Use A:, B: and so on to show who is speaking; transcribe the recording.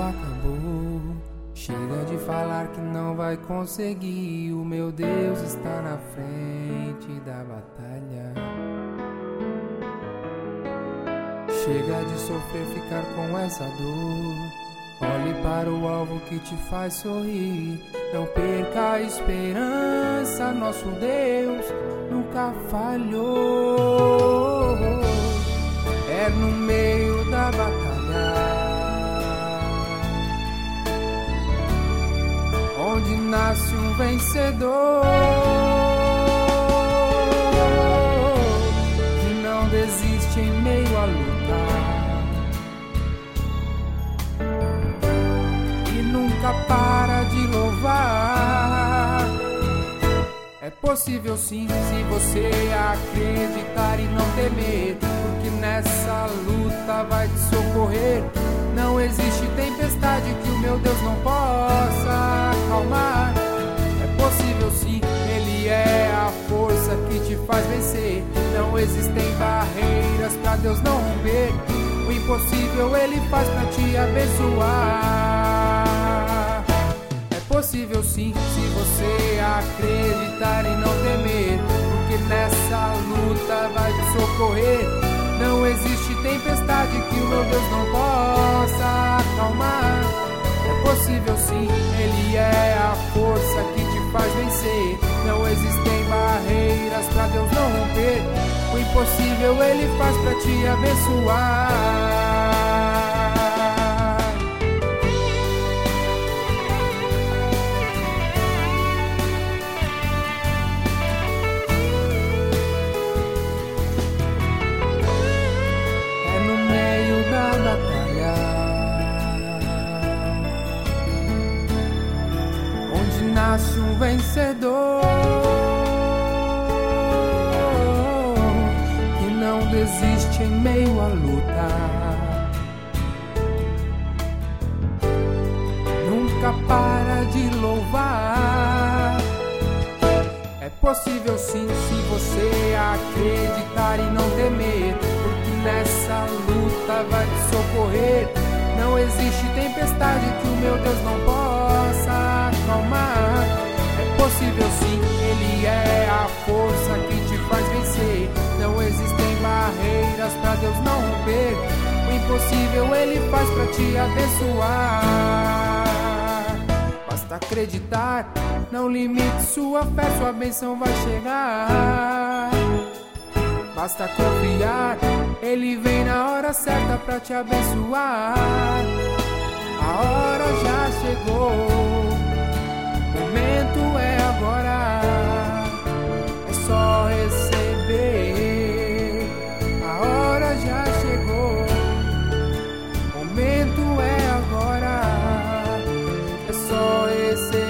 A: acabou. Chega de falar que não vai conseguir. O meu Deus está na frente da batalha. Chega de sofrer, ficar com essa dor. Olhe para o alvo que te faz sorrir. Não perca a esperança, nosso Deus nunca falhou. É no meio da batalha onde nasce um vencedor, que não desiste em meio à luta e nunca para de louvar. É possível sim, se você acreditar e não temer, porque nessa luta vai te socorrer. Não existe tempestade que o meu Deus não possa acalmar. É possível sim, Ele é a força que te faz vencer. Não existem barreiras pra Deus não romper. O impossível Ele faz pra te abençoar. É possível sim, se você acreditar e não temer, porque nessa luta vai te socorrer. Não existe tempestade que o meu Deus não possa acalmar. É possível sim, Ele é a força que te faz vencer. Não existem barreiras pra Deus não romper. O impossível Ele faz pra te abençoar. Nasce um vencedor, que não desiste em meio à luta, nunca para de louvar. É possível sim, se você acreditar e não temer, porque nessa luta vai te socorrer. Não existe tempestade que o meu Deus não possa acalmar. É possível sim, Ele é a força que te faz vencer. Não existem barreiras pra Deus não romper. O impossível Ele faz pra te abençoar. Basta acreditar, não limite sua fé, sua bênção vai chegar. Basta confiar, Ele vem na hora certa pra te abençoar. A hora já chegou, o momento é agora. É só receber. A hora já chegou, o momento é agora. É só receber.